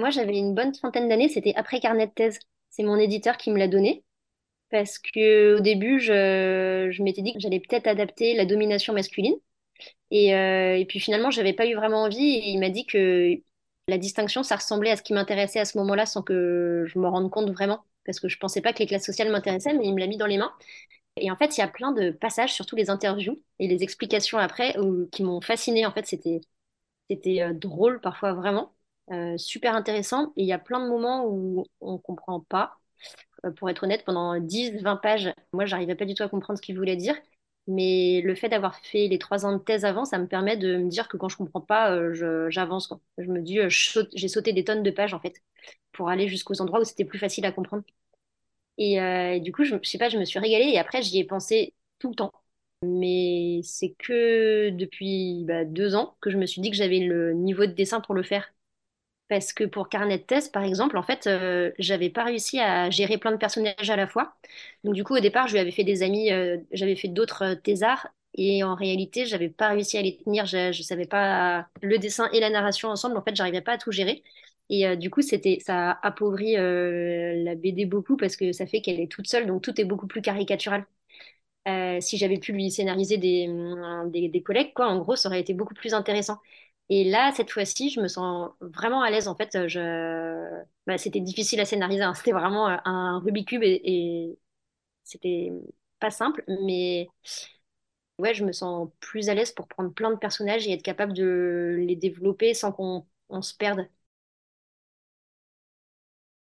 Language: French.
Moi, j'avais une bonne trentaine d'années, c'était après carnet de thèse. C'est mon éditeur qui me l'a donné parce que au début, je m'étais dit que j'allais peut-être adapter la domination masculine. Et puis finalement, j'avais pas eu vraiment envie et il m'a dit que la distinction, ça ressemblait à ce qui m'intéressait à ce moment-là sans que je me rende compte vraiment. Parce que je pensais pas que les classes sociales m'intéressaient, mais il me l'a mis dans les mains. Et en fait, il y a plein de passages, surtout les interviews et les explications après, qui m'ont fascinée. En fait, c'était drôle parfois vraiment, super intéressant. Et il y a plein de moments où on comprend pas. Pour être honnête, pendant 10, 20 pages, moi, j'arrivais pas du tout à comprendre ce qu'il voulait dire. Mais le fait d'avoir fait les 3 ans de thèse avant, ça me permet de me dire que quand je comprends pas, j'avance, quoi. Je me dis, j'ai sauté des tonnes de pages en fait pour aller jusqu'aux endroits où c'était plus facile à comprendre. Et du coup, je sais pas, je me suis régalée et après, j'y ai pensé tout le temps. Mais c'est que depuis 2 ans que je me suis dit que j'avais le niveau de dessin pour le faire. Parce que pour carnet de thèse, par exemple, en fait, j'avais pas réussi à gérer plein de personnages à la fois. Donc du coup, au départ, je lui avais fait des amis, j'avais fait d'autres thésards, et en réalité, j'avais pas réussi à les tenir. Je savais pas le dessin et la narration ensemble. En fait, j'arrivais pas à tout gérer. Et du coup, ça a appauvri la BD beaucoup parce que ça fait qu'elle est toute seule, donc tout est beaucoup plus caricatural. Si j'avais pu lui scénariser des collègues, quoi, en gros, ça aurait été beaucoup plus intéressant. Et là, cette fois-ci, je me sens vraiment à l'aise. En fait, c'était difficile à scénariser, hein. C'était vraiment un Rubik's Cube et c'était pas simple, mais ouais, je me sens plus à l'aise pour prendre plein de personnages et être capable de les développer sans qu'on on se perde.